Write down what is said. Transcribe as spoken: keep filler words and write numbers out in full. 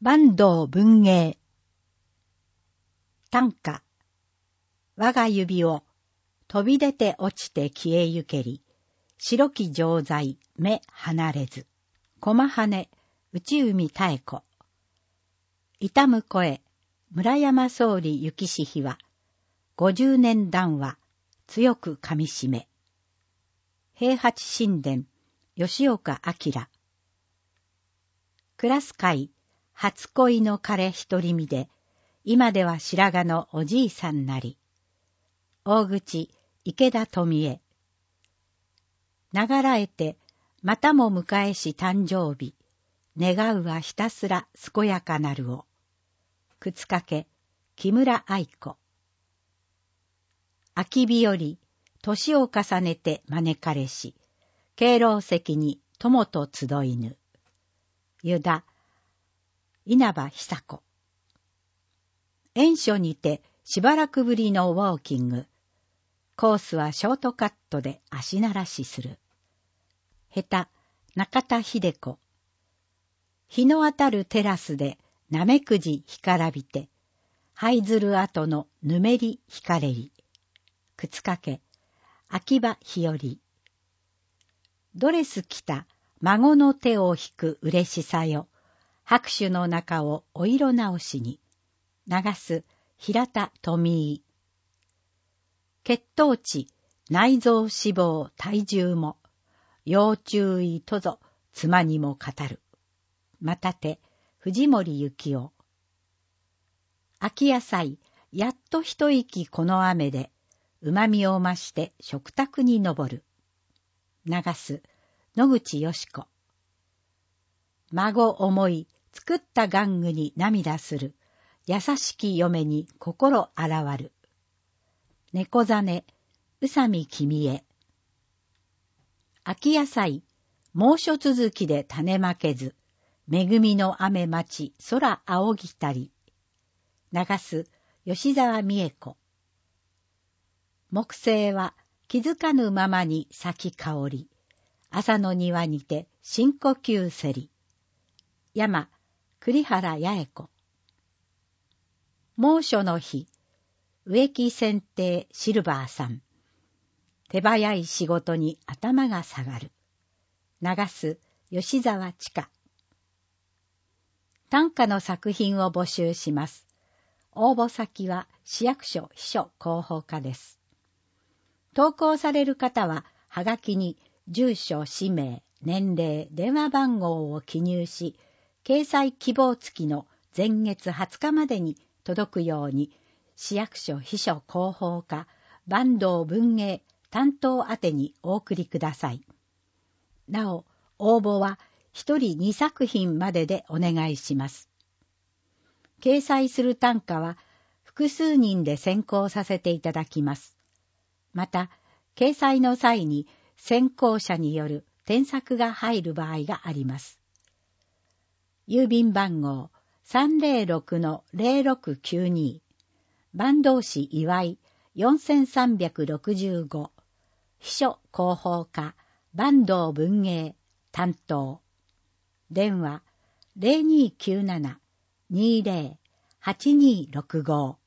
坂東文芸。短歌。我が指を飛び出て落ちて消えゆけり、白き錠剤目離れず、駒羽内海妙子。痛む声、村山総理行きし日は、五十年談話強くかみしめ。平八神殿吉岡明。クラス会初恋の彼一人身で、今では白髪のおじいさんなり。大口池田富江。ながらえて、またも迎えし誕生日、願うはひたすら健やかなるを。靴掛木村愛子。秋日より、年を重ねて招かれし、敬老席に友と集いぬ。湯田稲葉久子。園所にてしばらくぶりのウォーキング。コースはショートカットで足ならしする。下手中田秀子。日の当たるテラスでなめくじ干からびて、這いずる後のぬめりひかれり。靴掛秋葉日和。ドレス着た孫の手を引く嬉しさよ。拍手の中をお色直しに。流す平田富井。血糖値、内臓脂肪、体重も。要注意とぞ妻にも語る。またて藤森幸夫。秋野菜、やっと一息この雨で、旨みを増して食卓に上る。流す野口よし子。孫思い作った玩具に涙する。優しき嫁に心洗わる。猫種宇佐美君へ。秋野菜猛暑続きで種まけず、恵みの雨待ち空仰ぎたり。流す吉沢美恵子。木星は気づかぬままに咲き香り、朝の庭にて深呼吸せり。山栗原八重子。猛暑の日、植木剪定シルバーさん。手早い仕事に頭が下がる。流す吉沢千佳。短歌の作品を募集します。応募先は市役所秘書広報課です。投稿される方は、はがきに住所、氏名、年齢、電話番号を記入し、掲載希望付きの前月はつかまでに届くように、市役所秘書広報課坂東文芸担当宛てにお送りください。なお、応募は一人にさく品まででお願いします。掲載する短歌は複数人で選考させていただきます。また、掲載の際に選考者による添削が入る場合があります。郵便番号 さんぜろろくのぜろろくきゅうに 坂東市岩井よんさんろくご秘書広報課坂東文芸担当。電話 ゼロにきゅうなな にゼロ はちにろくご